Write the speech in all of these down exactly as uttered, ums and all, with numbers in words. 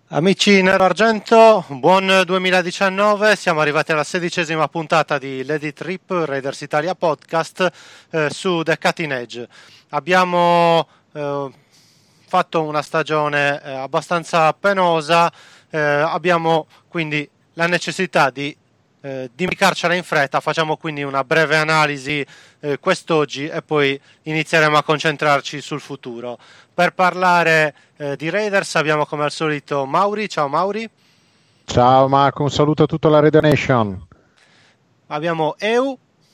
Amici Nero Argento, buon duemiladiciannove, siamo arrivati alla sedicesima puntata di Lady Trip Raiders Italia Podcast eh, su The Cutting Edge. Abbiamo eh, fatto una stagione eh, abbastanza penosa, eh, abbiamo quindi la necessità di eh, dimenticarcela in fretta, facciamo quindi una breve analisi eh, quest'oggi e poi inizieremo a concentrarci sul futuro. Per parlare eh, di Raiders abbiamo come al solito Mauri. Ciao Mauri. Ciao Marco, un saluto a tutta la Raider Nation. Abbiamo Eu.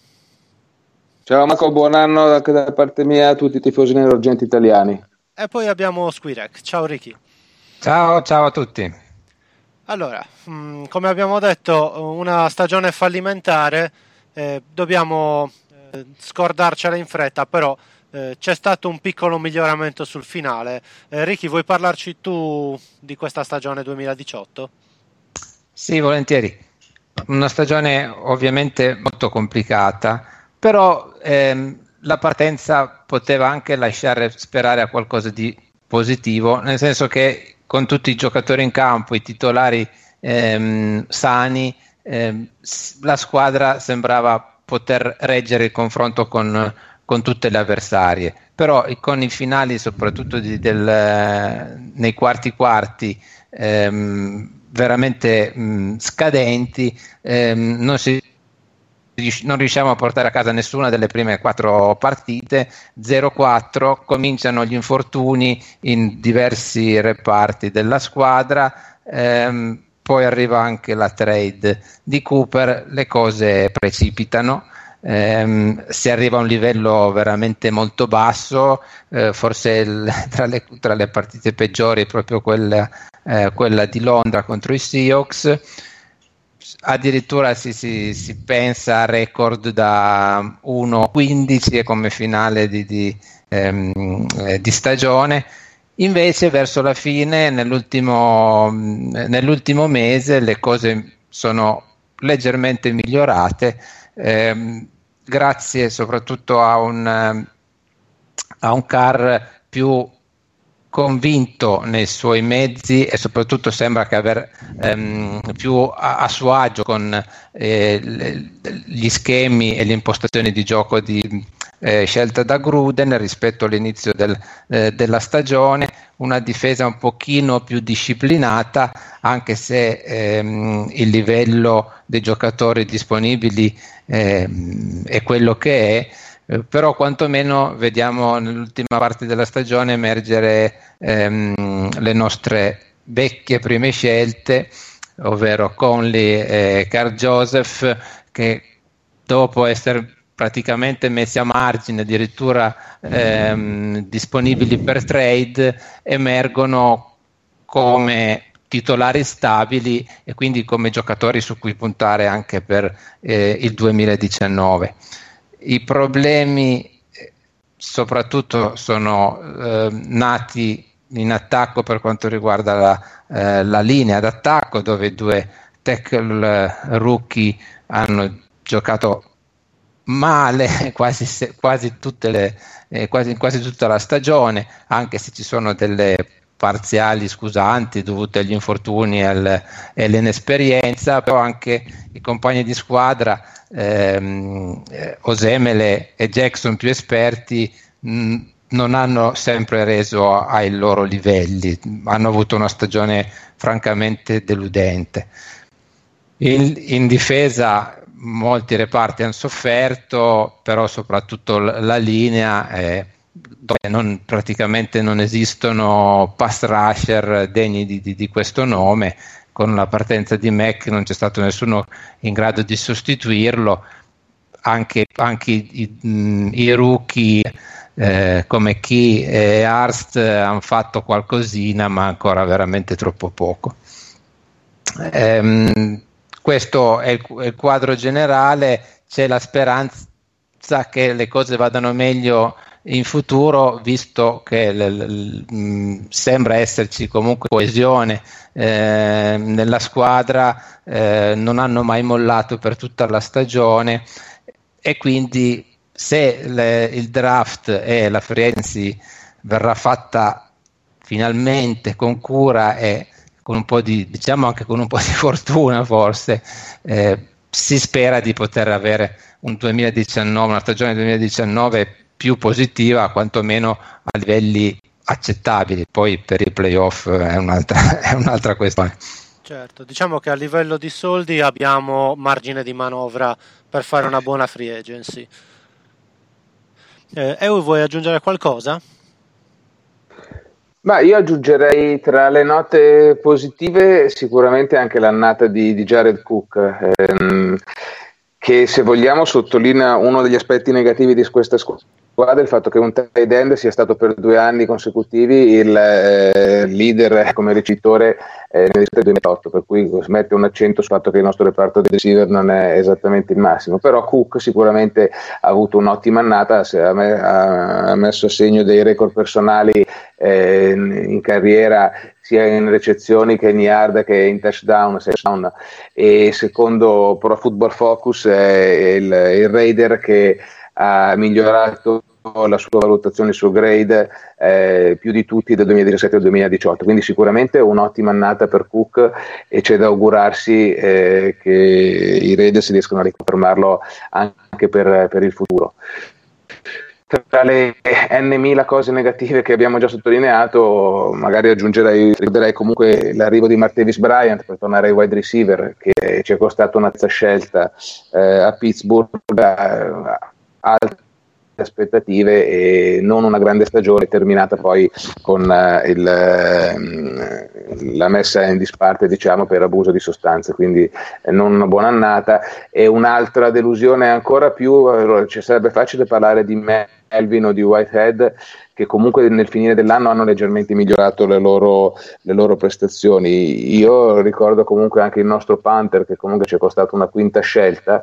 Ciao Marco, buon anno anche da parte mia a tutti i tifosi nero-argenti italiani. E poi abbiamo Squirek. Ciao Ricky. Ciao, ciao a tutti. Allora, mh, come abbiamo detto, una stagione fallimentare, eh, dobbiamo eh, scordarcela in fretta, però eh, c'è stato un piccolo miglioramento sul finale. Eh, Ricky, vuoi parlarci tu di questa stagione duemiladiciotto? Sì, volentieri. Una stagione ovviamente molto complicata, però ehm, la partenza poteva anche lasciare sperare a qualcosa di positivo, nel senso che con tutti i giocatori in campo, i titolari ehm, sani, ehm, la squadra sembrava poter reggere il confronto con, con tutte le avversarie, però con i finali soprattutto di, del, nei quarti quarti ehm, veramente mh, scadenti, ehm, non si non riusciamo a portare a casa nessuna delle prime quattro partite. Zero quattro, cominciano gli infortuni in diversi reparti della squadra, ehm, poi arriva anche la trade di Cooper, le cose precipitano, ehm, si arriva a un livello veramente molto basso, eh, forse il, tra, le, tra le partite peggiori è proprio quella, eh, quella di Londra contro i Seahawks. Addirittura si, si, si pensa a record da uno a quindici come finale di, di, ehm, di stagione. Invece verso la fine, nell'ultimo, nell'ultimo mese, le cose sono leggermente migliorate, ehm, grazie soprattutto a un, a un Carr più convinto nei suoi mezzi e soprattutto sembra che aver ehm, più a, a suo agio con eh, le, gli schemi e le impostazioni di gioco di, eh, scelta da Gruden rispetto all'inizio del, eh, della stagione, una difesa un pochino più disciplinata, anche se ehm, il livello dei giocatori disponibili ehm, è quello che è. Eh, però quantomeno vediamo nell'ultima parte della stagione emergere ehm, le nostre vecchie prime scelte, ovvero Conley e Carl Joseph, che dopo essere praticamente messi a margine, addirittura ehm, disponibili per trade, emergono come titolari stabili e quindi come giocatori su cui puntare anche per eh, il duemiladiciannove. I problemi soprattutto sono eh, nati in attacco per quanto riguarda la, eh, la linea d'attacco, dove due tackle rookie hanno giocato male quasi, se, quasi, tutte le, eh, quasi, quasi tutta la stagione, anche se ci sono delle parziali scusanti dovute agli infortuni e, al, e all'inesperienza, però anche i compagni di squadra, ehm, Osemele e Jackson più esperti, mh, non hanno sempre reso ai loro livelli, hanno avuto una stagione francamente deludente. In, in difesa molti reparti hanno sofferto, però soprattutto la linea eh, dove non, praticamente non esistono pass rusher degni di, di, di questo nome. Con la partenza di Mac non c'è stato nessuno in grado di sostituirlo, anche, anche i, i, i rookie eh, come Key e Hurst hanno fatto qualcosina, ma ancora veramente troppo poco. Ehm, questo è il, è il quadro generale. C'è la speranza che le cose vadano meglio in futuro, visto che l, l, mh, sembra esserci comunque coesione eh, nella squadra, eh, non hanno mai mollato per tutta la stagione, e quindi se le, il draft e la free agency verrà fatta finalmente con cura e con un po' di, diciamo anche con un po' di fortuna forse, eh, si spera di poter avere un duemiladiciannove, una stagione duemiladiciannove più positiva, quantomeno a livelli accettabili. Poi per i playoff è un'altra, è un'altra questione. Certo, diciamo che a livello di soldi abbiamo margine di manovra per fare una buona free agency. Eh, Eu, vuoi aggiungere qualcosa? Ma io aggiungerei tra le note positive sicuramente anche l'annata di, di Jared Cook, ehm, che se vogliamo sottolinea uno degli aspetti negativi di questa squadra, il fatto che un tight end sia stato per due anni consecutivi il eh, leader come ricevitore eh, nel duemilaotto, per cui mette un accento sul fatto che il nostro reparto di receiver non è esattamente il massimo, però Cook sicuramente ha avuto un'ottima annata, ha messo a segno dei record personali eh, in carriera, sia in ricezioni che in yard che in touchdown, touchdown. E secondo Pro Football Focus è il, il Raider che ha migliorato la sua valutazione, il suo grade eh, più di tutti dal duemiladiciassette al duemiladiciotto, quindi sicuramente un'ottima annata per Cook e c'è da augurarsi eh, che i Raiders riescano a riconfermarlo anche per, per il futuro. Tra le n mila cose negative che abbiamo già sottolineato, magari aggiungerei, ricorderei comunque l'arrivo di Martavis Bryant per tornare ai wide receiver, che ci è costato una terza scelta eh, a Pittsburgh, eh, alte aspettative e non una grande stagione terminata poi con eh, il, eh, la messa in disparte, diciamo, per abuso di sostanze, quindi eh, non una buona annata. E un'altra delusione ancora più, allora, ci sarebbe facile parlare di Melvin o di Whitehead, che comunque nel finire dell'anno hanno leggermente migliorato le loro, le loro prestazioni. Io ricordo comunque anche il nostro punter, che comunque ci è costato una quinta scelta,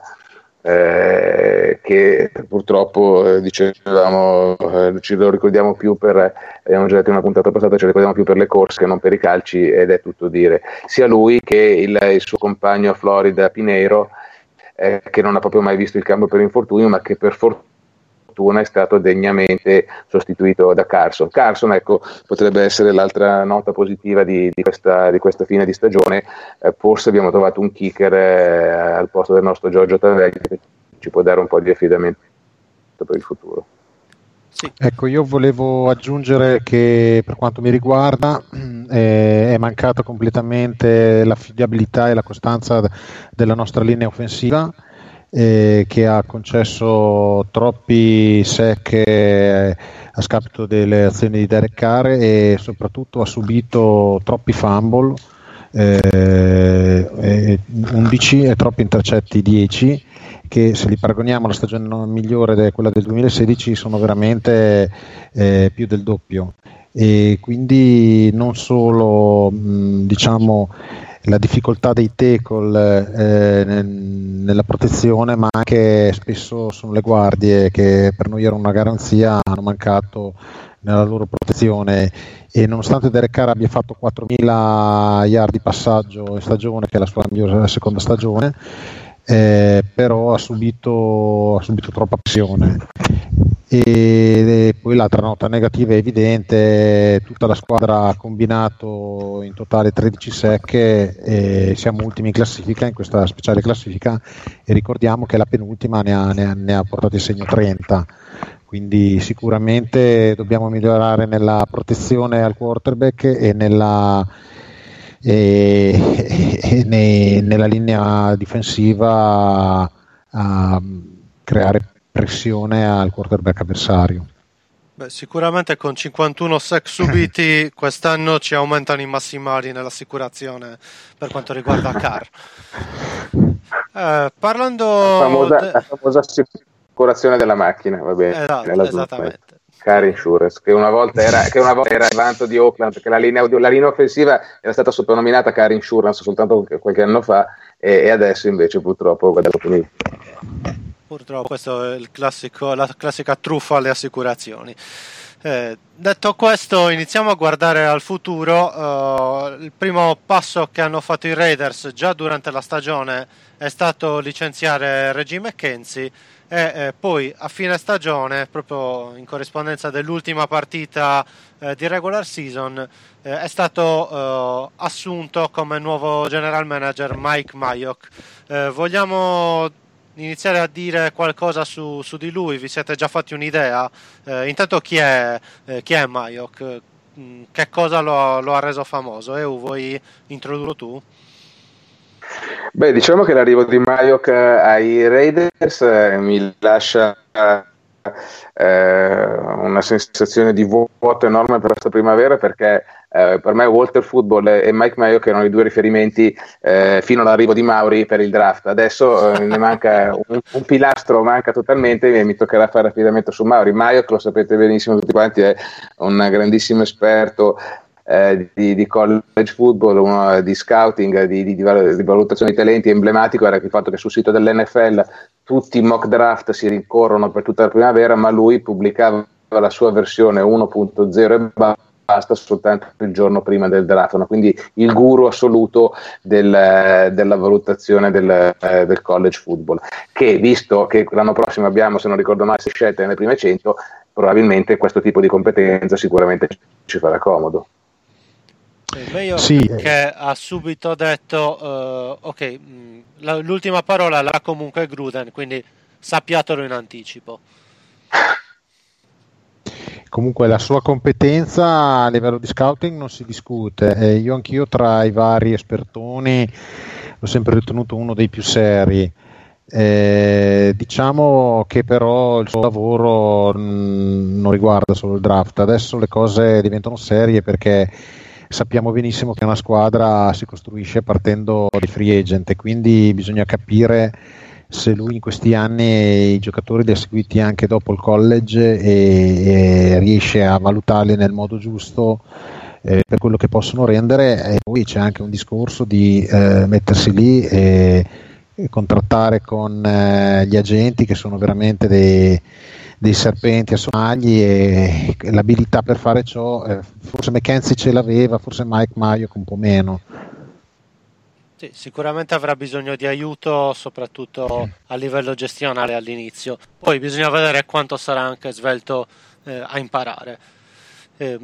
Eh, che purtroppo eh, dicevamo eh, ci lo ricordiamo più per, abbiamo già detto in una puntata passata, ci lo ricordiamo più per le corse che non per i calci, ed è tutto dire. Sia lui che il, il suo compagno a Florida, Pineiro, eh, che non ha proprio mai visto il campo per infortunio, ma che per fortuna è stato degnamente sostituito da Carson. Carson, ecco, potrebbe essere l'altra nota positiva di, di, questa, di questa fine di stagione. Eh, forse abbiamo trovato un kicker eh, al posto del nostro Giorgio Taverni, che ci può dare un po' di affidamento per il futuro. Sì. Ecco, io volevo aggiungere che per quanto mi riguarda eh, è mancata completamente l'affidabilità e la costanza della nostra linea offensiva, Eh, che ha concesso troppi sec eh, a scapito delle azioni di Derek Carr, e soprattutto ha subito troppi fumble, eh, eh, undici, e troppi intercetti, dieci, che se li paragoniamo alla stagione migliore di quella del duemilasedici sono veramente eh, più del doppio. E quindi non solo mh, diciamo la difficoltà dei tackle eh, nella protezione, ma anche spesso sono le guardie, che per noi erano una garanzia, hanno mancato nella loro protezione. E nonostante Derek Carr abbia fatto quattromila yard di passaggio in stagione, che è la sua migliore seconda stagione, eh, però ha subito, ha subito troppa pressione. E poi l'altra nota negativa è evidente, tutta la squadra ha combinato in totale tredici sec e siamo ultimi in classifica, in questa speciale classifica, e ricordiamo che la penultima ne ha, ne ha, ne ha portato in segno trenta, quindi sicuramente dobbiamo migliorare nella protezione al quarterback e nella, e, e ne, nella linea difensiva a, a creare pressione al quarterback avversario. Beh, sicuramente con cinquantuno sack subiti quest'anno ci aumentano i massimali nell'assicurazione per quanto riguarda Carr. Eh, parlando la famosa, de... la famosa assicurazione della macchina, va bene, esatto, esattamente. Car Insurance, che una volta era che una volta era il vanto di Oakland, perché la linea, la linea offensiva era stata soprannominata Car Insurance soltanto qualche anno fa, e, e adesso invece purtroppo guardate, Purtroppo questo è il classico, la classica truffa alle assicurazioni. Eh, detto questo, iniziamo a guardare al futuro. Uh, il primo passo che hanno fatto i Raiders già durante la stagione è stato licenziare Reggie McKenzie, e eh, poi a fine stagione, proprio in corrispondenza dell'ultima partita eh, di regular season, eh, è stato eh, assunto come nuovo general manager Mike Mayock. Eh, vogliamo iniziare a dire qualcosa su, su di lui? Vi siete già fatti un'idea? Eh, intanto chi è, eh, chi è Mayock? Che cosa lo, lo ha reso famoso? Eu, vuoi introdurlo tu? Beh, diciamo che l'arrivo di Mayock ai Raiders eh, mi lascia eh, una sensazione di vuoto enorme per questa primavera, perché eh, per me Walter Football e Mike Mayock erano i due riferimenti eh, fino all'arrivo di Mauri per il draft. Adesso eh, ne manca un, un pilastro, manca totalmente, e mi toccherà fare affidamento su Mauri. Mayock, lo sapete benissimo tutti quanti, è un grandissimo esperto Eh, di, di college football, uno di scouting, di, di, di valutazione di talenti emblematico. Era il fatto che sul sito dell'N F L tutti i mock draft si rincorrono per tutta la primavera, ma lui pubblicava la sua versione uno punto zero e basta soltanto il giorno prima del draft, no? Quindi il guru assoluto del, della valutazione del, del college football, che visto che l'anno prossimo abbiamo, se non ricordo male, sei scelte nelle prime cento, probabilmente questo tipo di competenza sicuramente ci farà comodo. Meglio sì. Che ha subito detto uh, ok, mh, la, l'ultima parola l'ha comunque Gruden, quindi sappiatelo in anticipo. Comunque la sua competenza a livello di scouting non si discute, eh, io anch'io tra i vari espertoni l'ho sempre ritenuto uno dei più seri. Eh, diciamo che però il suo lavoro mh, non riguarda solo il draft. Adesso le cose diventano serie, perché sappiamo benissimo che una squadra si costruisce partendo dai free agent, e quindi bisogna capire se lui in questi anni i giocatori li ha seguiti anche dopo il college e, e riesce a valutarli nel modo giusto eh, per quello che possono rendere. E poi c'è anche un discorso di eh, mettersi lì e, e contrattare con eh, gli agenti, che sono veramente dei dei serpenti a sonagli, e l'abilità per fare ciò eh, forse McKenzie ce l'aveva, forse Mike Mayock un po' meno. Sì, sicuramente avrà bisogno di aiuto, soprattutto a livello gestionale all'inizio, poi bisogna vedere quanto sarà anche svelto eh, a imparare. Eh,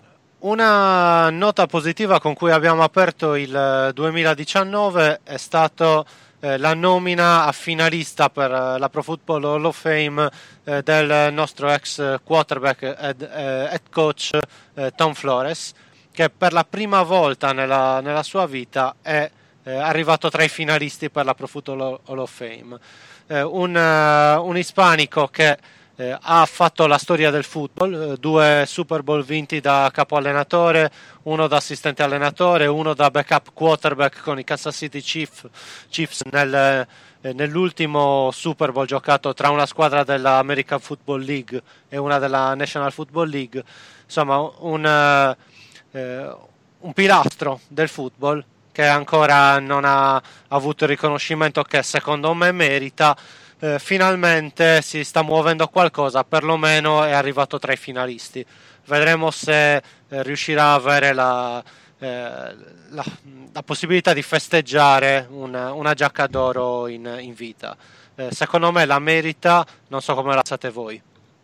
una nota positiva con cui abbiamo aperto il duemiladiciannove è stato Eh, la nomina a finalista per eh, la Pro Football Hall of Fame eh, del nostro ex quarterback ed eh, head coach eh, Tom Flores, che per la prima volta nella, nella sua vita è eh, arrivato tra i finalisti per la Pro Football Hall of Fame. Eh, un, uh, un ispanico che eh, ha fatto la storia del football, eh, due Super Bowl vinti da capo allenatore, uno da assistente allenatore, uno da backup quarterback con i Kansas City Chiefs, Chiefs nel, eh, nell'ultimo Super Bowl giocato tra una squadra della American Football League e una della National Football League. Insomma, un, eh, un pilastro del football che ancora non ha avuto il riconoscimento che secondo me merita. Eh, finalmente si sta muovendo qualcosa, perlomeno è arrivato tra i finalisti. Vedremo se eh, riuscirà a avere la, eh, la, la possibilità di festeggiare una, una giacca d'oro in, in vita. Eh, secondo me la merita, non so come la pensate voi.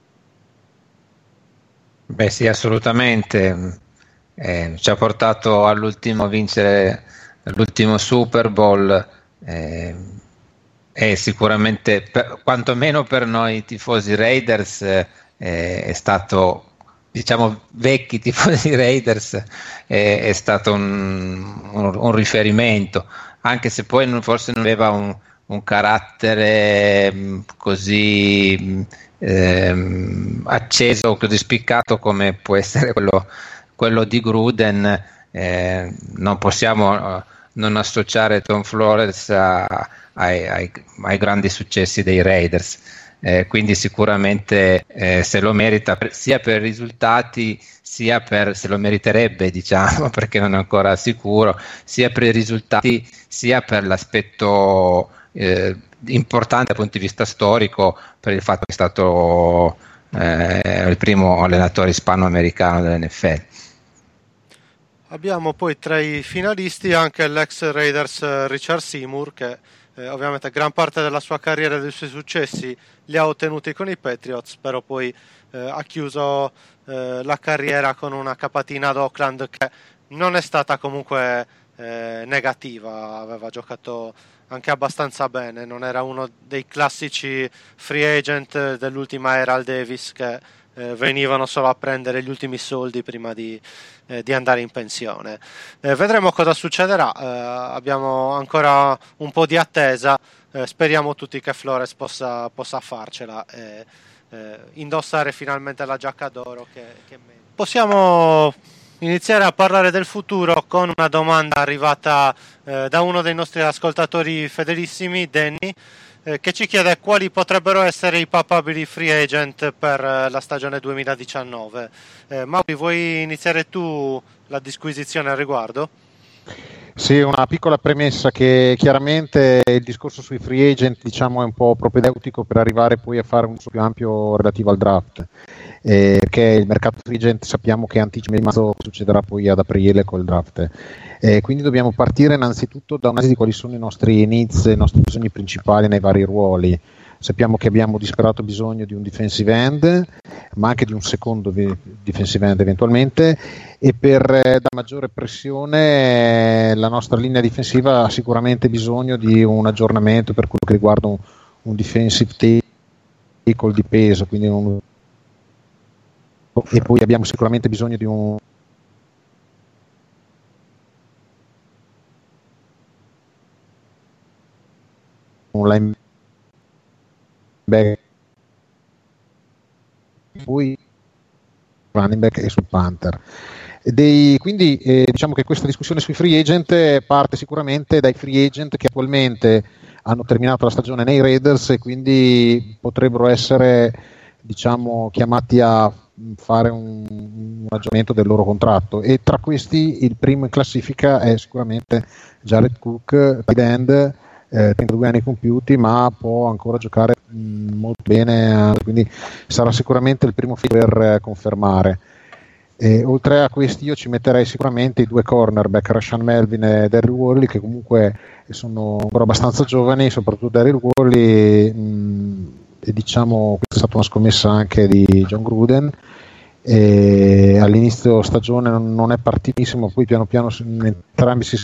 Beh sì, assolutamente. Eh, ci ha portato all'ultimo a vincere l'ultimo Super Bowl. Eh, E sicuramente, per, quantomeno per noi tifosi Raiders, eh, è stato, diciamo, vecchi tifosi Raiders, eh, è stato un, un, un riferimento, anche se poi non, forse non aveva un, un carattere mh, così mh, ehm, acceso, così spiccato come può essere quello, quello di Gruden. Eh, non possiamo uh, non associare Tom Flores a Ai, ai, ai grandi successi dei Raiders, eh, quindi sicuramente eh, se lo merita per, sia per i risultati, sia per, se lo meriterebbe, diciamo, perché non è ancora sicuro, sia per i risultati sia per l'aspetto eh, importante dal punto di vista storico, per il fatto che è stato eh, il primo allenatore ispano-americano dell'N F L. Abbiamo poi tra i finalisti anche l'ex Raiders Richard Seymour, che eh, ovviamente gran parte della sua carriera e dei suoi successi li ha ottenuti con i Patriots, però poi eh, ha chiuso eh, la carriera con una capatina ad Oakland che non è stata comunque eh, negativa, aveva giocato anche abbastanza bene, non era uno dei classici free agent dell'ultima era al Davis che eh, venivano solo a prendere gli ultimi soldi prima di, eh, di andare in pensione. Eh, vedremo cosa succederà, eh, abbiamo ancora un po' di attesa, eh, speriamo tutti che Flores possa, possa farcela e eh, indossare finalmente la giacca d'oro che, che possiamo iniziare a parlare del futuro con una domanda arrivata eh, da uno dei nostri ascoltatori fedelissimi, Danny, eh, che ci chiede quali potrebbero essere i papabili free agent per eh, la stagione duemiladiciannove. Eh, Mauri, vuoi iniziare tu la disquisizione al riguardo? Sì, una piccola premessa che chiaramente il discorso sui free agent, diciamo, è un po' propedeutico per arrivare poi a fare un più ampio relativo al draft, eh, perché il mercato free agent sappiamo che anticipa di marzo succederà poi ad aprile col draft, eh, quindi dobbiamo partire innanzitutto da un'analisi di quali sono i nostri needs, i nostri bisogni principali nei vari ruoli. Sappiamo che abbiamo disperato bisogno di un defensive end, ma anche di un secondo defensive end eventualmente, e per eh, dare maggiore pressione eh, la nostra linea difensiva ha sicuramente bisogno di un aggiornamento per quello che riguarda un, un defensive tackle di peso, quindi un, e poi abbiamo sicuramente bisogno di un un linebacker, poi running back e sul punter. Dei, quindi eh, diciamo che questa discussione sui free agent parte sicuramente dai free agent che attualmente hanno terminato la stagione nei Raiders e quindi potrebbero essere, diciamo, chiamati a fare un, un aggiornamento del loro contratto, e tra questi il primo in classifica è sicuramente Jared Cook, tight end, Eh, trentadue anni compiuti, ma può ancora giocare mh, molto bene, eh, quindi sarà sicuramente il primo film per eh, confermare. E, oltre a questi io ci metterei sicuramente i due cornerback, Rashaan Melvin e Daryl Worley, che comunque sono ancora abbastanza giovani, soprattutto Daryl Worley, mh, e diciamo questa è stata una scommessa anche di John Gruden, e all'inizio stagione non, non è partitissimo, poi piano piano entrambi si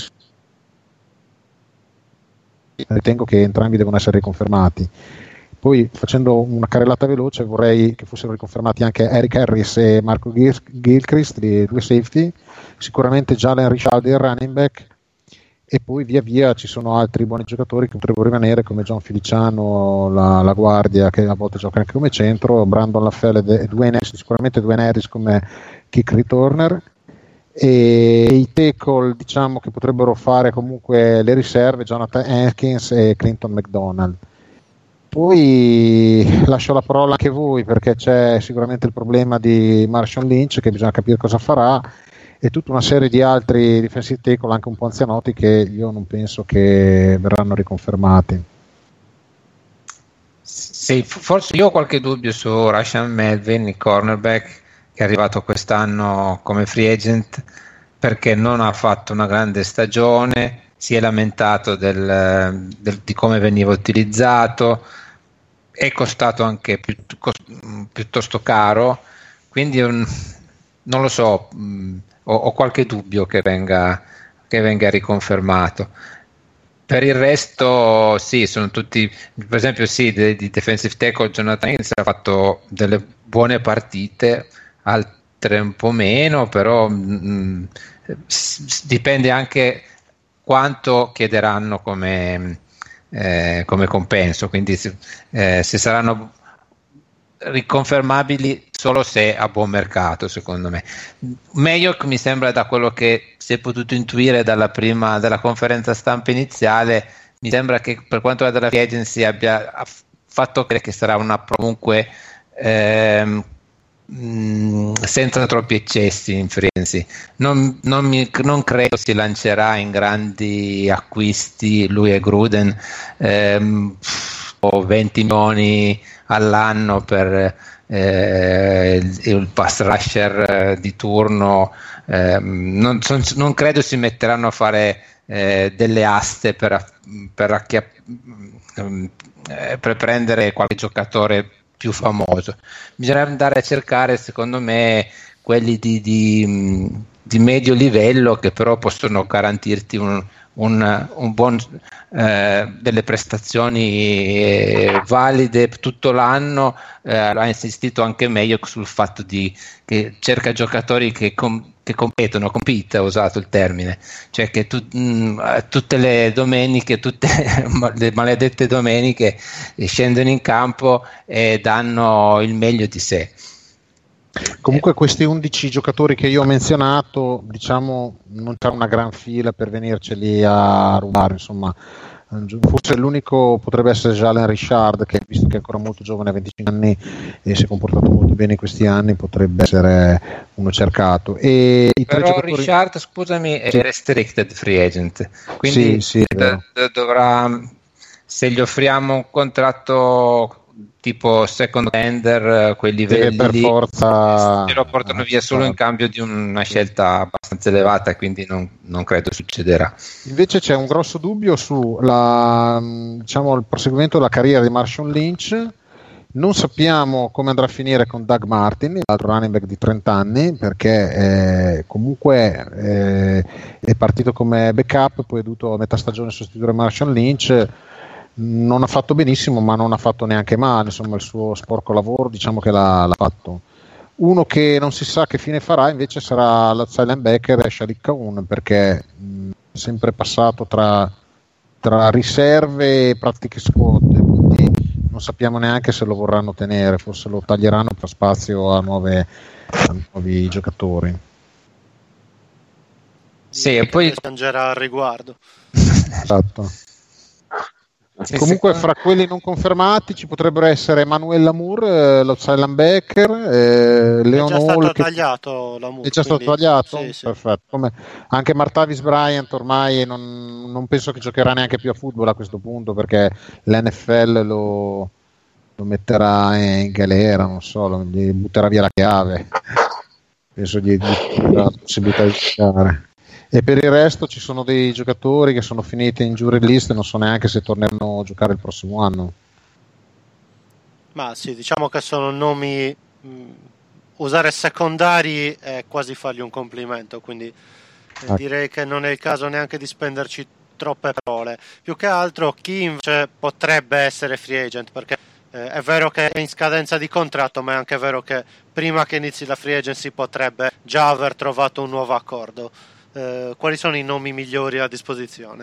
ritengo che entrambi devono essere riconfermati. Poi, facendo una carrellata veloce, vorrei che fossero riconfermati anche Eric Harris e Marco Gil- Gilchrist, i due safety, sicuramente Jalen Richard, il running back, e poi via via ci sono altri buoni giocatori che potrebbero rimanere, come John Feliciano, la, la guardia, che a volte gioca anche come centro, Brandon LaFell e Dwayne Harris, sicuramente Dwayne Harris come kick returner, e i tackle, diciamo, che potrebbero fare comunque le riserve, Jonathan Hankins e Clinton McDonald. Poi lascio la parola anche a voi, perché c'è sicuramente il problema di Marshawn Lynch, che bisogna capire cosa farà, e tutta una serie di altri defensive tackle anche un po' anzianotti che io non penso che verranno riconfermati. Sì, forse io ho qualche dubbio su Rashaan Melvin, il cornerback, che è arrivato quest'anno come free agent, perché non ha fatto una grande stagione, si è lamentato del, del, di come veniva utilizzato, è costato anche pi, cost, piuttosto caro, quindi un, non lo so, mh, ho, ho qualche dubbio che venga, che venga riconfermato. Per il resto sì, sono tutti, per esempio sì, di, di defensive tackle Jonathan Hankins ha fatto delle buone partite, altre un po' meno, però mh, s- dipende anche quanto chiederanno come, eh, come compenso, quindi eh, se saranno riconfermabili solo se a buon mercato, secondo me. Mayock mi sembra, da quello che si è potuto intuire dalla prima dalla conferenza stampa iniziale, mi sembra che per quanto riguarda la free agency abbia fatto credere che sarà una comunque ehm, mh, senza troppi eccessi in free agency. Non, non, mi, non credo si lancerà in grandi acquisti lui e Gruden, ehm, o venti milioni all'anno per eh, il, il pass rusher eh, di turno, eh, non, son, non credo si metteranno a fare eh, delle aste per, per, acchiapp- per prendere qualche giocatore più famoso. Bisogna andare a cercare, secondo me, quelli di, di, di medio livello, che però possono garantirti un, un, un buon eh, delle prestazioni eh, valide tutto l'anno. Eh, ha insistito anche meglio sul fatto di che cerca giocatori che, com- che competono, compete, ha usato il termine, cioè che tu, mh, tutte le domeniche, tutte le maledette domeniche scendono in campo e danno il meglio di sé. Comunque questi undici giocatori che io ho menzionato, diciamo, non c'è una gran fila per venirceli a rubare, insomma. Forse l'unico potrebbe essere Jalen Richard, che visto che è ancora molto giovane, ha venticinque anni e si è comportato molto bene in questi anni, potrebbe essere uno cercato. E i però giocatori... Richard, scusami, è restricted free agent, quindi sì, sì, do- do- dovrà, se gli offriamo un contratto tipo second tender, quei livelli per lì, forza se lo portano via solo in cambio di una scelta abbastanza elevata, quindi non, non credo succederà. Invece c'è un grosso dubbio su la, diciamo, il proseguimento della carriera di Marshawn Lynch. Non sappiamo come andrà a finire con Doug Martin, l'altro running back di trenta anni, perché eh, comunque eh, è partito come backup, poi è dovuto a metà stagione sostituire Marshawn Lynch. Non ha fatto benissimo, ma non ha fatto neanche male, insomma il suo sporco lavoro diciamo che l'ha, l'ha fatto. Uno che non si sa che fine farà invece sarà l'outside linebacker Shalik Kaun, perché mh, è sempre passato tra, tra riserve e practice squad, quindi non sappiamo neanche se lo vorranno tenere, forse lo taglieranno per spazio a, nuove, a nuovi giocatori. Sì, e poi piangerà al riguardo. Esatto. Sì, comunque fra quelli non confermati ci potrebbero essere Emanuel Lamour, eh, l'outside linebacker, eh, Leon è già Hall, stato che... tagliato Lamour, è già quindi... stato tagliato? Sì, sì. Perfetto. Come anche Martavis Bryant ormai non, non penso che giocherà neanche più a football a questo punto, perché l'N F L lo, lo metterà in galera, non so, lo, gli butterà via la chiave, penso gli darà la possibilità di giocare. E per il resto ci sono dei giocatori che sono finiti in jury list e non so neanche se torneranno a giocare il prossimo anno. Ma sì, diciamo che sono nomi, mh, usare secondari è quasi fargli un complimento, quindi eh, direi che non è il caso neanche di spenderci troppe parole. Più che altro chi invece potrebbe essere free agent, perché eh, è vero che è in scadenza di contratto, ma è anche vero che prima che inizi la free agency potrebbe già aver trovato un nuovo accordo. Eh, quali sono i nomi migliori a disposizione?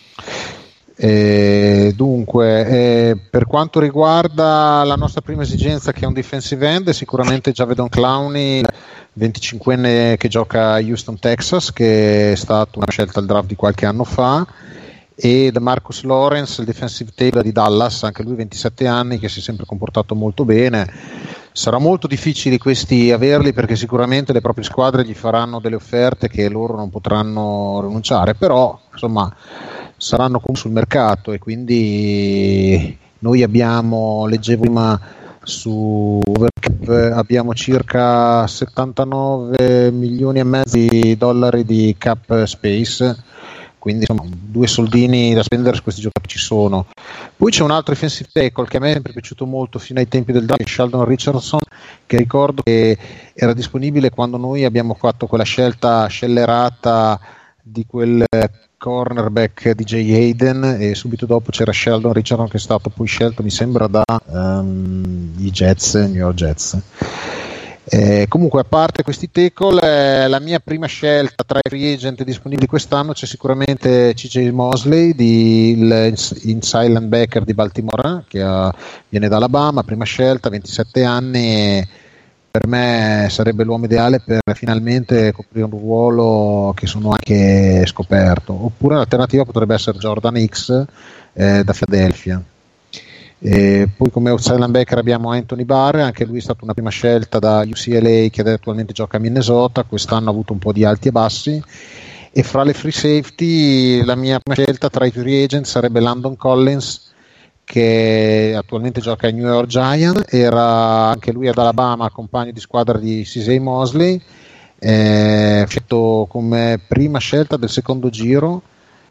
Eh, dunque, eh, per quanto riguarda la nostra prima esigenza, che è un defensive end, sicuramente Javedon Clowney, venticinquenne che gioca a Houston, Texas, che è stata una scelta al draft di qualche anno fa, e Marcus Lawrence, il defensive tackle di Dallas, anche lui ventisette anni, che si è sempre comportato molto bene. Sarà molto difficile questi averli, perché sicuramente le proprie squadre gli faranno delle offerte che loro non potranno rinunciare, però insomma saranno comunque sul mercato, e quindi noi abbiamo, leggevo prima su Overcap, abbiamo circa settantanove milioni e mezzo di dollari di cap space, quindi insomma due soldini da spendere su questi giocatori ci sono. Poi c'è un altro defensive tackle che a me è sempre piaciuto molto fino ai tempi del draft, Sheldon Richardson, che ricordo che era disponibile quando noi abbiamo fatto quella scelta scellerata di quel cornerback D J Hayden, e subito dopo c'era Sheldon Richardson, che è stato poi scelto mi sembra da um, i Jets, New York Jets. Eh, comunque, a parte questi tackle, eh, la mia prima scelta tra i free agent disponibili quest'anno c'è sicuramente C J Mosley, di, il inside linebacker di Baltimore, che ha, viene da Alabama, prima scelta, ventisette anni, e per me sarebbe l'uomo ideale per finalmente coprire un ruolo che sono anche scoperto. Oppure l'alternativa potrebbe essere Jordan Hicks, eh, da Philadelphia. E poi come outside linebacker abbiamo Anthony Barr, anche lui è stata una prima scelta da U C L A, che attualmente gioca a Minnesota, quest'anno ha avuto un po' di alti e bassi. E fra le free safety la mia prima scelta tra i free agent sarebbe Landon Collins, che attualmente gioca ai New York Giants, era anche lui ad Alabama, compagno di squadra di C J Mosley, eh, scelto come prima scelta del secondo giro,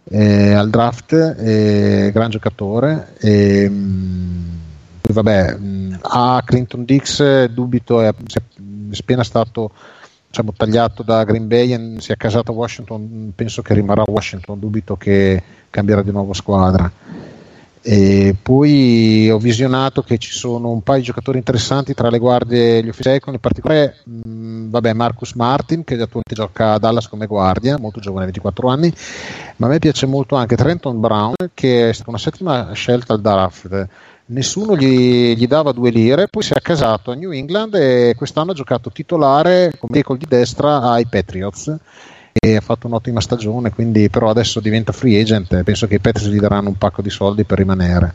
eh, al draft, eh, gran giocatore. E, mh, vabbè, mh, a Clinton Dix dubito, è, è appena stato, diciamo, tagliato da Green Bay e si è accasato a Washington, penso che rimarrà a Washington, dubito che cambierà di nuovo squadra. E poi ho visionato che ci sono un paio di giocatori interessanti tra le guardie e gli offensive tackle, in particolare mh, vabbè, Marcus Martin, che attualmente gioca a Dallas come guardia, molto giovane, ventiquattro anni, ma a me piace molto anche Trenton Brown, che è stata una settima scelta al draft. Nessuno gli, gli dava due lire, poi si è accasato a New England e quest'anno ha giocato titolare come tackle di destra ai Patriots e ha fatto un'ottima stagione, quindi però adesso diventa free agent, penso che i Patriots gli daranno un pacco di soldi per rimanere.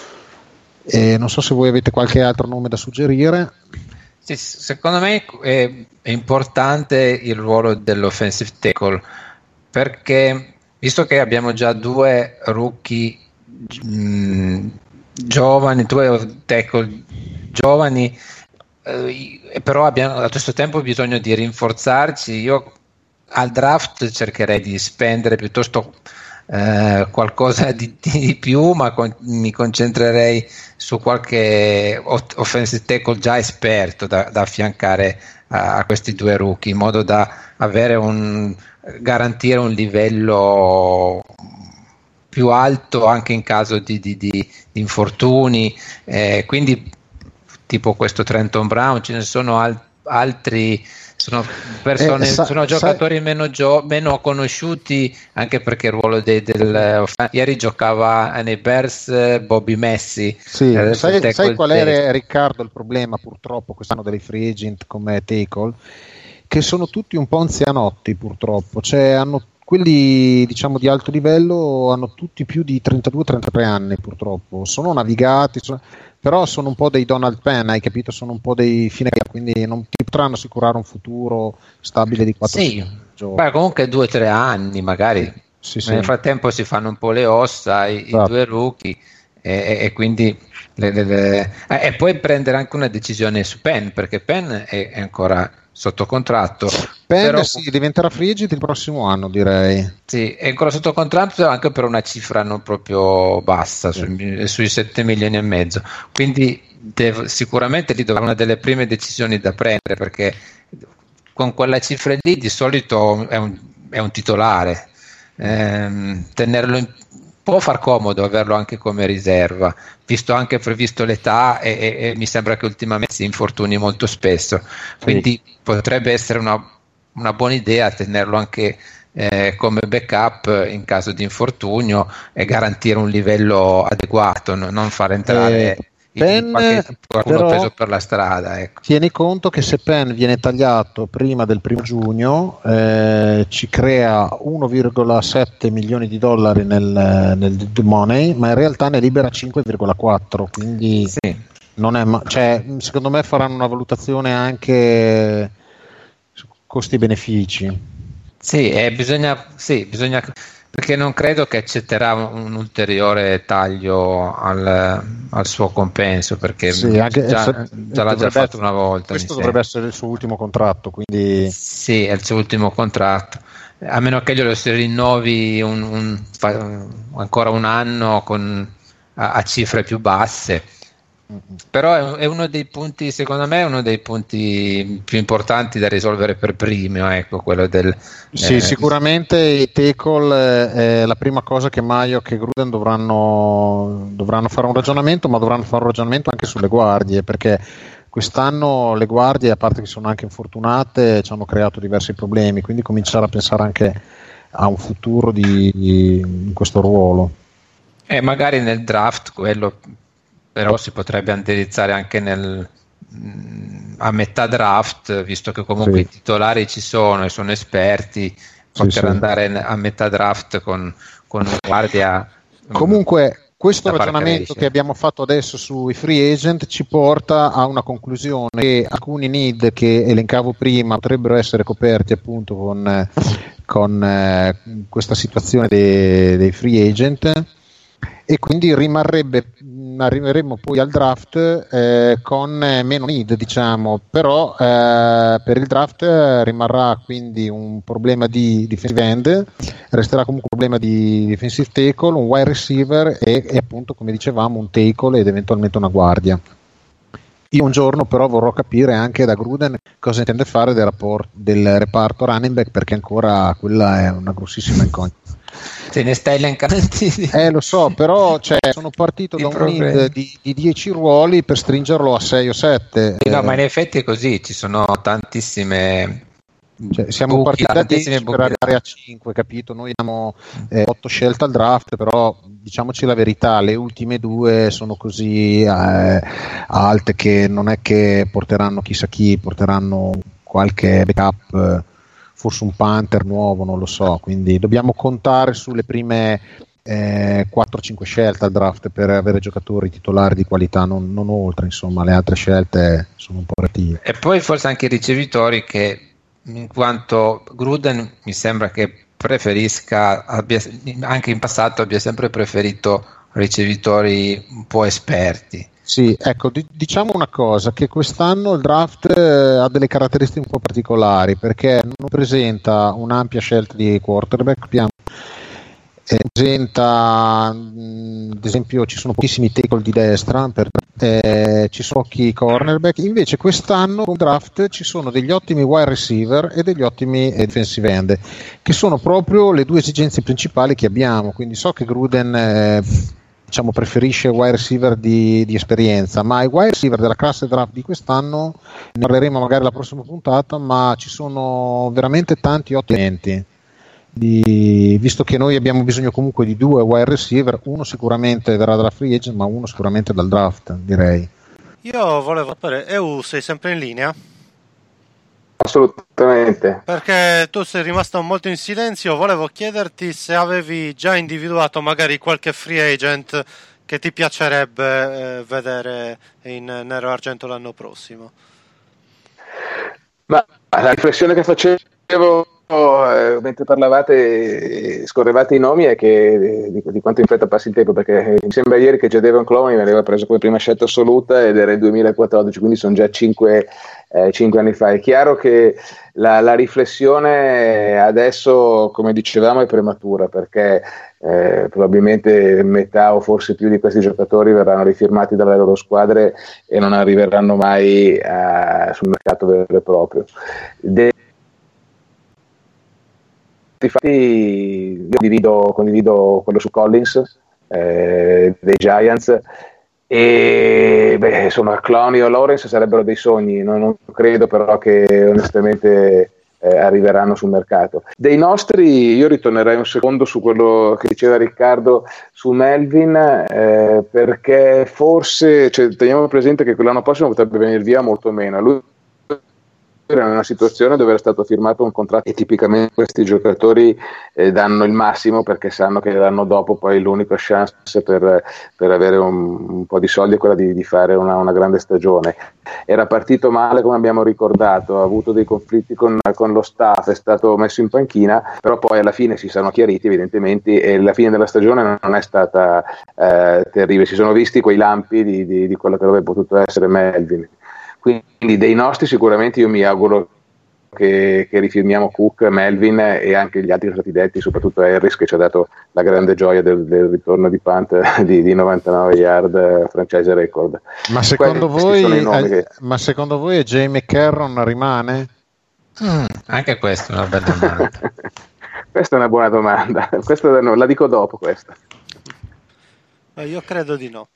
E non so se voi avete qualche altro nome da suggerire. Sì, secondo me è, è importante il ruolo dell'offensive tackle, perché visto che abbiamo già due rookie mh, giovani, due tackle giovani, eh, però abbiamo allo stesso tempo bisogno di rinforzarci. Io al draft cercherei di spendere piuttosto eh, qualcosa di, di più, ma con, mi concentrerei su qualche offensive tackle già esperto da, da affiancare a, a questi due rookie, in modo da avere un, garantire un livello più alto anche in caso di, di, di, di infortuni, eh, quindi tipo questo Trenton Brown. Ce ne sono al, altri, sono persone, eh, sa, sono giocatori sai, meno, gio, meno conosciuti, anche perché il ruolo dei, del ieri giocava nei Bears Bobby Messi. Sì, sai, sai qual è, Riccardo, il problema purtroppo quest'anno dei free agent come tackle? Che sono tutti un po' anzianotti purtroppo, cioè hanno quelli, diciamo, di alto livello hanno tutti più di trentadue trentatré anni purtroppo, sono navigati, sono, però sono un po' dei Donald Penn, hai capito? Sono un po' dei fine, quindi non ti potranno assicurare un futuro stabile di quattro sì, giorni. Beh, comunque due tre anni magari, sì, sì. Nel frattempo si fanno un po' le ossa i, esatto. i due rookie e, e quindi le, le, le, eh, e poi prendere anche una decisione su Penn, perché Penn è, è ancora sotto contratto. Penn però, sì, diventerà free agent il prossimo anno, direi. Sì, è ancora sotto contratto anche per una cifra non proprio bassa, sì. sui, sui sette milioni e mezzo, quindi devo, sicuramente lì dovrà una delle prime decisioni da prendere, perché con quella cifra lì di solito è un, è un titolare, ehm, tenerlo in, può far comodo averlo anche come riserva, visto anche previsto l'età e, e, e mi sembra che ultimamente si infortuni molto spesso, quindi sì. potrebbe essere una, una buona idea tenerlo anche eh, come backup in caso di infortunio e garantire un livello adeguato, no? Non far entrare eh. Penn, qualcuno preso per la strada, ecco. Tieni conto che se Penn viene tagliato prima del primo giugno eh, ci crea uno virgola sette milioni di dollari nel, nel money, ma in realtà ne libera cinque virgola quattro, quindi sì. non è ma- cioè, secondo me faranno una valutazione anche su costi-benefici. Sì, eh, bisogna, sì, bisogna perché non credo che accetterà un, un ulteriore taglio al, al suo compenso, perché sì, anche, già, se, già l'ha già fatto una volta. Questo dovrebbe essere il suo ultimo contratto, quindi sì, è il suo ultimo contratto, a meno che glielo si rinnovi un, un, un, ancora un anno con, a, a cifre più basse. Però è uno dei punti, secondo me è uno dei punti più importanti da risolvere per primo, ecco, quello del sì, eh, sicuramente i tackle è la prima cosa che Maio e Gruden dovranno dovranno fare un ragionamento, ma dovranno fare un ragionamento anche sulle guardie, perché quest'anno le guardie, a parte che sono anche infortunate, ci hanno creato diversi problemi, quindi cominciare a pensare anche a un futuro di, di in questo ruolo e magari nel draft quello. Però si potrebbe indirizzare anche nel, a metà draft, visto che comunque sì. i titolari ci sono e sono esperti, poter sì, andare sì. a metà draft con, con una guardia. Comunque questo ragionamento che abbiamo fatto adesso sui free agent ci porta a una conclusione, che alcuni need che elencavo prima potrebbero essere coperti appunto con, con eh, questa situazione dei, dei free agent. e quindi rimarrebbe arriveremo poi al draft eh, con meno need, diciamo, però eh, per il draft rimarrà quindi un problema di defensive end, resterà comunque un problema di defensive tackle, un wide receiver e, e appunto, come dicevamo, un tackle ed eventualmente una guardia. Io un giorno però vorrò capire anche da Gruden cosa intende fare del, rapport, del reparto running back, perché ancora quella è una grossissima incognita. Te ne stai elencando? Eh, lo so, però cioè, sono partito da un problemi. need di, di dieci ruoli per stringerlo a sei o sette. Sì, no, eh, ma in effetti è così, ci sono tantissime. Cioè, siamo buchi, partiti da dieci per buchi. arrivare a cinque, capito? Noi abbiamo eh, otto scelte al draft, però diciamoci la verità, le ultime due sono così eh, alte che non è che porteranno chissà chi, porteranno qualche backup, eh, forse un punter nuovo, non lo so, quindi dobbiamo contare sulle prime eh, quattro cinque scelte al draft per avere giocatori titolari di qualità, non, non oltre, insomma, le altre scelte sono un po' relative. E poi forse anche i ricevitori, che in quanto Gruden mi sembra che preferisca, abbia, anche in passato abbia sempre preferito ricevitori un po' esperti. Sì, ecco, di- diciamo una cosa, che quest'anno il draft eh, ha delle caratteristiche un po' particolari, perché non presenta un'ampia scelta di quarterback, abbiamo eh, presenta mh, ad esempio ci sono pochissimi tackle di destra, per, eh, ci sono pochi cornerback, invece quest'anno con draft ci sono degli ottimi wide receiver e degli ottimi eh, defensive end, che sono proprio le due esigenze principali che abbiamo, quindi so che Gruden eh, diciamo preferisce wide receiver di, di esperienza, ma i wide receiver della classe draft di quest'anno ne parleremo magari la prossima puntata, ma ci sono veramente tanti ottimi. Di, visto che noi abbiamo bisogno comunque di due wide receiver, uno sicuramente verrà dalla free agent, ma uno sicuramente dal draft, direi. Io volevo sapere, Eu, sei sempre in linea? Assolutamente. Perché tu sei rimasto molto in silenzio, volevo chiederti se avevi già individuato magari qualche free agent che ti piacerebbe eh, vedere in nero e argento l'anno prossimo. Ma la riflessione che facevo eh, mentre parlavate, scorrevate i nomi, è che di, di quanto in fretta passi il tempo, perché mi sembra ieri che Jadeveon Clowney mi aveva preso come prima scelta assoluta ed era il duemilaquattordici, quindi sono già cinque anni fa. È chiaro che la, la riflessione adesso, come dicevamo, è prematura, perché eh, probabilmente metà o forse più di questi giocatori verranno rifirmati dalle loro squadre e non arriveranno mai a, sul mercato vero e proprio. De- Infatti io condivido, condivido quello su Collins eh, dei Giants, e beh, insomma Clowney o Lawrence sarebbero dei sogni, non, non credo però che onestamente eh, arriveranno sul mercato. Dei nostri io ritornerei un secondo su quello che diceva Riccardo su Melvin, eh, perché forse, cioè, teniamo presente che quell'anno prossimo potrebbe venire via molto meno. Lui era in una situazione dove era stato firmato un contratto e tipicamente questi giocatori eh, danno il massimo, perché sanno che l'anno dopo poi l'unica chance per, per avere un, un po' di soldi è quella di, di fare una, una grande stagione. Era partito male, come abbiamo ricordato, ha avuto dei conflitti con, con lo staff, è stato messo in panchina, però poi alla fine si sono chiariti evidentemente e la fine della stagione non è stata eh, terribile, si sono visti quei lampi di, di, di quello che avrebbe potuto essere Melvin. Quindi dei nostri sicuramente io mi auguro che, che rifirmiamo Cook, Melvin e anche gli altri che sono stati detti, soprattutto Harris, che ci ha dato la grande gioia del, del ritorno di punt di, di novantanove yard franchise record. Ma secondo, voi, eh, che... ma secondo voi Jay McCarron rimane? Mm, anche questa è una bella domanda. Questa è una buona domanda, questa no, la dico dopo questa. Io credo di no.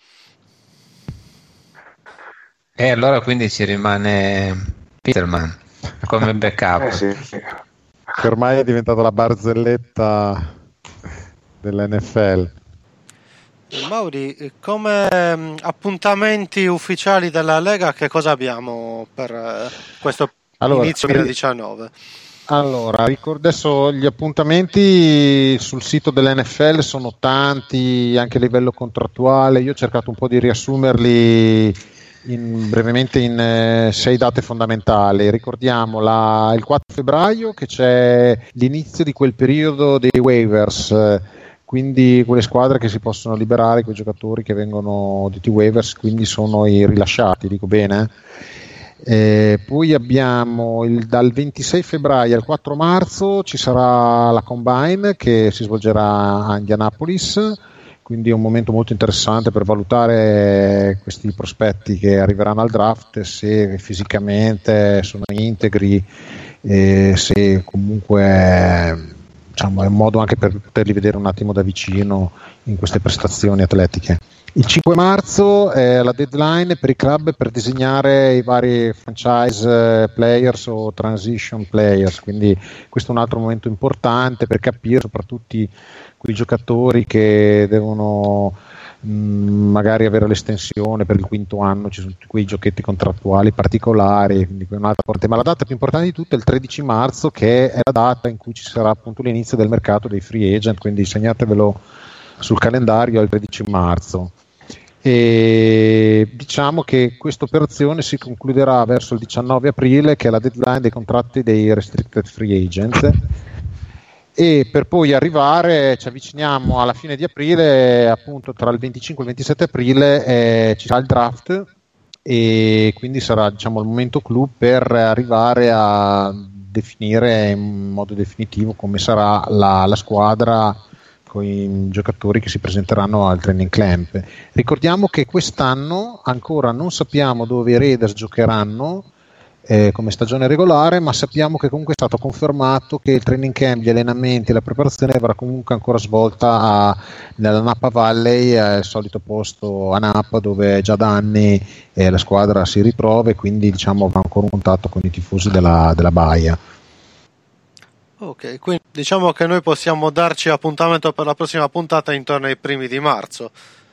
E allora quindi ci rimane Peterman come backup. Eh sì. Che ormai è diventata la barzelletta dell'N F L. Mauri, come appuntamenti ufficiali della Lega, che cosa abbiamo per questo allora, inizio duemiladiciannove? Allora, ricordo adesso gli appuntamenti sul sito dell'N F L sono tanti, anche a livello contrattuale. Io ho cercato un po' di riassumerli In, brevemente in eh, sei date fondamentali. Ricordiamo la, il quattro febbraio, che c'è l'inizio di quel periodo dei waivers, eh, quindi quelle squadre che si possono liberare, quei giocatori che vengono detti waivers, quindi sono i rilasciati, dico bene. Eh, poi abbiamo il, dal ventisei febbraio al quattro marzo ci sarà la Combine che si svolgerà a Indianapolis, quindi è un momento molto interessante per valutare questi prospetti che arriveranno al draft, se fisicamente sono integri, eh, se comunque diciamo, è un modo anche per poterli vedere un attimo da vicino in queste prestazioni atletiche. Il cinque marzo è la deadline per i club per disegnare i vari franchise players o transition players, quindi questo è un altro momento importante per capire soprattutto quei giocatori che devono mh, magari avere l'estensione per il quinto anno, ci sono tutti quei giochetti contrattuali particolari, quindi un'altra parte. Ma la data più importante di tutto è il tredici marzo, che è la data in cui ci sarà appunto l'inizio del mercato dei free agent, quindi segnatevelo sul calendario al tredici marzo. E diciamo che questa operazione si concluderà verso il diciannove aprile, che è la deadline dei contratti dei restricted free agent, e per poi arrivare, ci avviciniamo alla fine di aprile, appunto tra il venticinque e il ventisette aprile eh, ci sarà il draft, e quindi sarà, diciamo, il momento clou per arrivare a definire in modo definitivo come sarà la, la squadra con i giocatori che si presenteranno al training camp. Ricordiamo che quest'anno ancora non sappiamo dove i Raiders giocheranno eh, come stagione regolare, ma sappiamo che comunque è stato confermato che il training camp, gli allenamenti e la preparazione verrà comunque ancora svolta a, nella Napa Valley, al solito posto a Napa dove già da anni eh, la squadra si ritrova, e quindi diciamo avrà ancora un contatto con i tifosi della, della Baia. Ok, quindi diciamo che noi possiamo darci appuntamento per la prossima puntata intorno ai primi di marzo.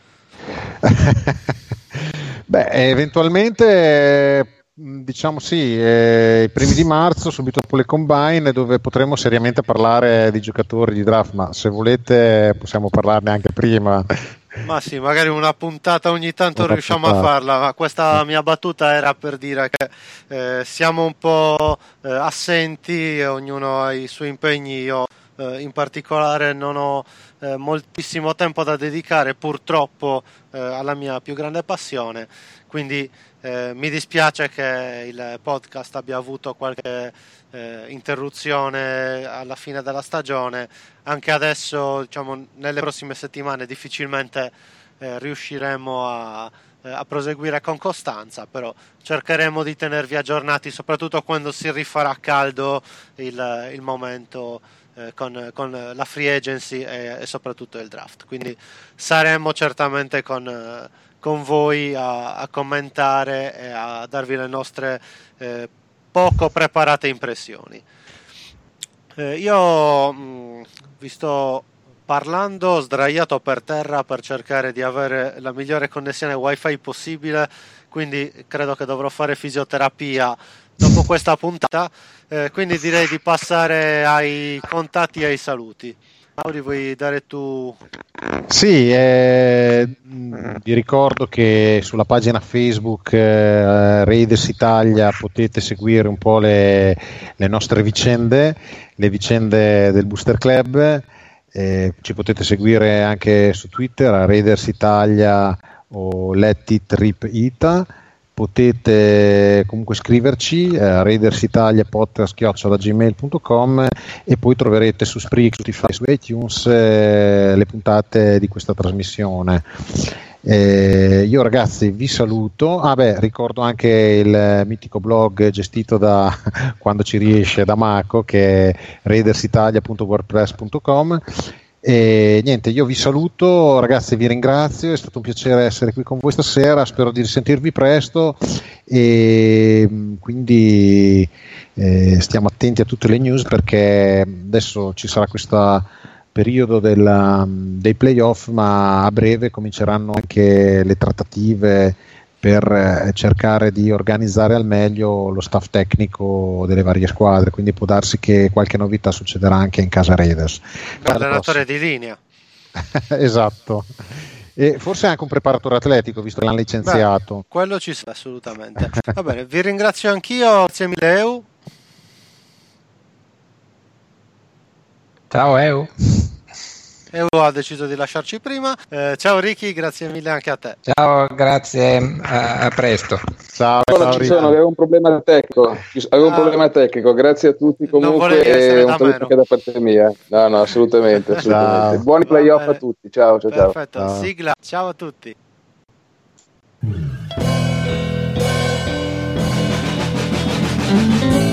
Beh, eventualmente diciamo sì, eh, i primi di marzo, subito dopo le combine, dove potremo seriamente parlare di giocatori di draft, ma se volete possiamo parlarne anche prima. Ma sì, magari una puntata ogni tanto una riusciamo puntata. a farla, ma questa mia battuta era per dire che eh, siamo un po' eh, assenti, ognuno ha i suoi impegni. Io eh, in particolare non ho eh, moltissimo tempo da dedicare purtroppo eh, alla mia più grande passione, quindi eh, mi dispiace che il podcast abbia avuto qualche eh, interruzione alla fine della stagione. Anche adesso, diciamo, nelle prossime settimane difficilmente eh, riusciremo a, eh, a proseguire con costanza, però cercheremo di tenervi aggiornati, soprattutto quando si rifarà caldo il, il momento eh, con, con la free agency e, e soprattutto il draft. Quindi saremo certamente con, eh, con voi a, a commentare e a darvi le nostre eh, poco preparate impressioni. Eh, io mh, vi sto parlando sdraiato per terra per cercare di avere la migliore connessione wifi possibile, quindi credo che dovrò fare fisioterapia dopo questa puntata, eh, quindi direi di passare ai contatti e ai saluti. Mauri, vuoi dare tu? Sì, eh, vi ricordo che sulla pagina Facebook eh, Raiders Italia potete seguire un po' le, le nostre vicende, le vicende del Booster Club, eh, ci potete seguire anche su Twitter a Raiders Italia o Let It Rip Ita. Potete comunque scriverci a raidersitaliapodcast chiocciola gmail punto com, e poi troverete su Spreaker, Spotify, su iTunes eh, le puntate di questa trasmissione. Eh, io ragazzi vi saluto. Ah beh, ricordo anche il mitico blog gestito da quando ci riesce da Marco, che è raidersitalia punto wordpress punto com. E niente, io vi saluto ragazzi, vi ringrazio, è stato un piacere essere qui con voi stasera, spero di risentirvi presto, e quindi eh, stiamo attenti a tutte le news, perché adesso ci sarà questo periodo della, dei playoff, ma a breve cominceranno anche le trattative per eh, cercare di organizzare al meglio lo staff tecnico delle varie squadre, quindi può darsi che qualche novità succederà anche in casa Raiders. Allenatore di linea. Esatto, e forse anche un preparatore atletico, visto che l'hanno licenziato. Beh, quello ci sta assolutamente. Va bene, vi ringrazio anch'io, grazie mille Eu. Ciao Eu. Euro ha deciso di lasciarci prima. Eh, ciao Ricky, grazie mille anche a te. Ciao, grazie, a, a presto. Ciao, Allora, ciao ci sono, avevo un problema tecnico, avevo un Ah, problema tecnico, grazie a tutti comunque e un saluto anche da parte mia. No, no, assolutamente, assolutamente. Buoni playoff a tutti, ciao, ciao, ciao. Perfetto, ciao. sigla, ciao a tutti. Mm-hmm.